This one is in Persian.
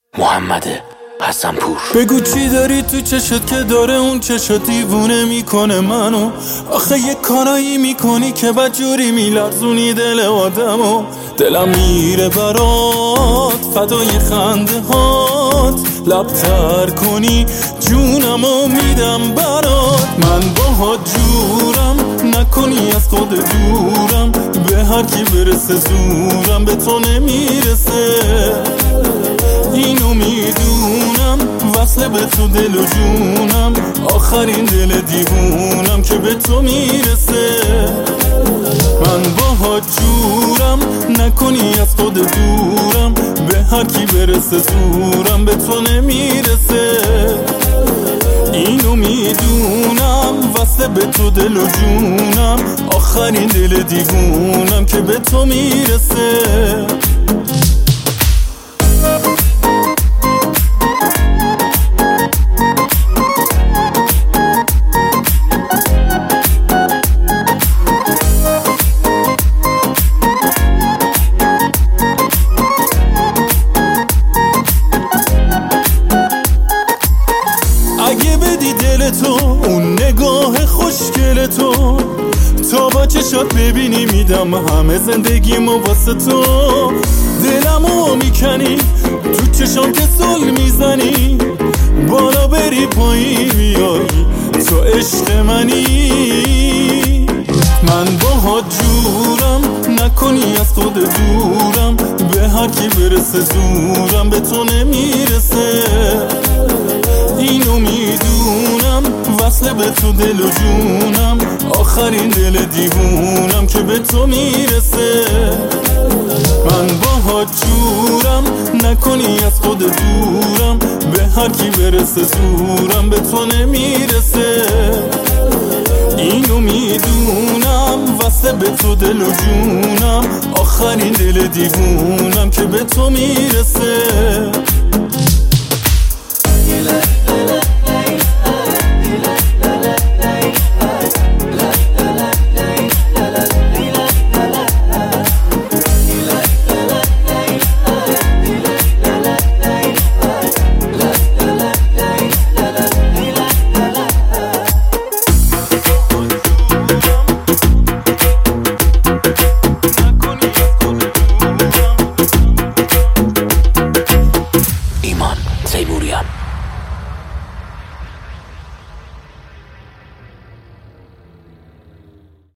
محمد حسن‌پور. بگو چی داری تو چشت که داره اون چشت دیوونه میکنه منو. آخه یه کارایی میکنی که بدجوری میلرزونی دل آدمو. دلم میره برات فدای خنده هات، لبتر کنی جونمو میدم برات. من باهات جورم نکنی از خود دورم، به هر کی برسه زورم به تو نمیرسه. اینو میدونم وصله به تو دل و جونم، آخرین دل دیوونم که به تو میرسه. من باهات جورم نکنی از خود دورم، به هر کی برسه زورم به تو نمیرسه. اینو میدونم وصله به تو دل و جونم، آخرین دل دیوونم که به تو میرسه. اگه بدی دل تو اون نگاه خوشگل تو، تا با چشات ببینی میدم همه زندگیمو واسه تو. دلمو میکنی تو چشام که زل میزنی، بالا بری پایین میایی تو عشق منی. من باهات جورم نکنی از خود دورم، به هر کی برسه زورم به تو نمیرسه. اینو میدونم وصله به تو دل و جونم، آخرین دل دیوونم که به تو میرسه. من باهات جورم نکنی از خود دورم، به هر کی برسه زورم به تو نمیرسه. اینو میدونم وصله به تو دل و جونم، آخرین دل دیوونم که به تو میرسه.